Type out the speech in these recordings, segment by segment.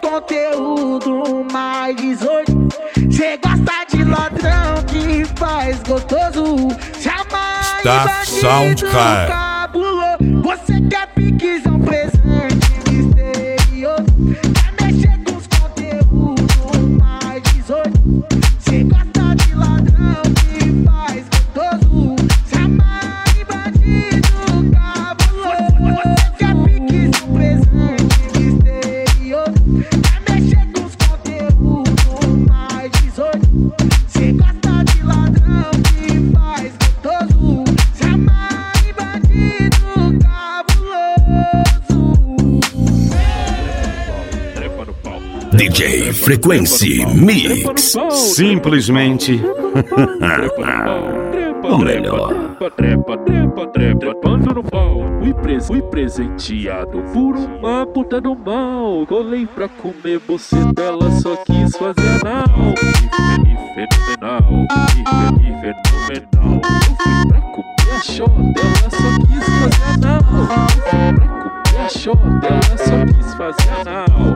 conteúdo mais 18. Cê gosta de ladrão que faz gostoso. Chama Estação cabuloso. Você quer piquezão presente misterioso. Quer mexer com os conteúdos mais 18. Cê gosta de ladrão que faz gostoso. Chama bandido cabuloso. Você quer piquezão presente misterioso. Quer mexer com os conteúdos mais 18. Cê gosta de ladrão que faz gostoso. Chama bandido cabuloso. DJ Frequency Mix. Simplesmente o melhor. Trepando no pau. Fui presenteado por uma puta do mal. Colei pra comer você dela, só quis fazer anal. E fenomenal. Eu fui pra comer a show dela, só quis fazer anal. Eu fui pra comer a show dela, só quis fazer anal.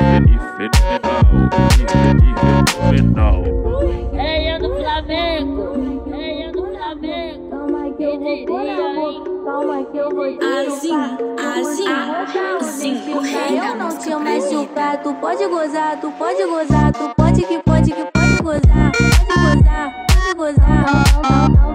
E fenomenal. Reia do Flamengo, reia do Flamengo. Calma que eu vou pôr a mão, calma que eu vou Assim, o rei eu não te machucar, tu pode gozar, tu pode gozar, tu pode que pode gozar, pode gozar, pode gozar.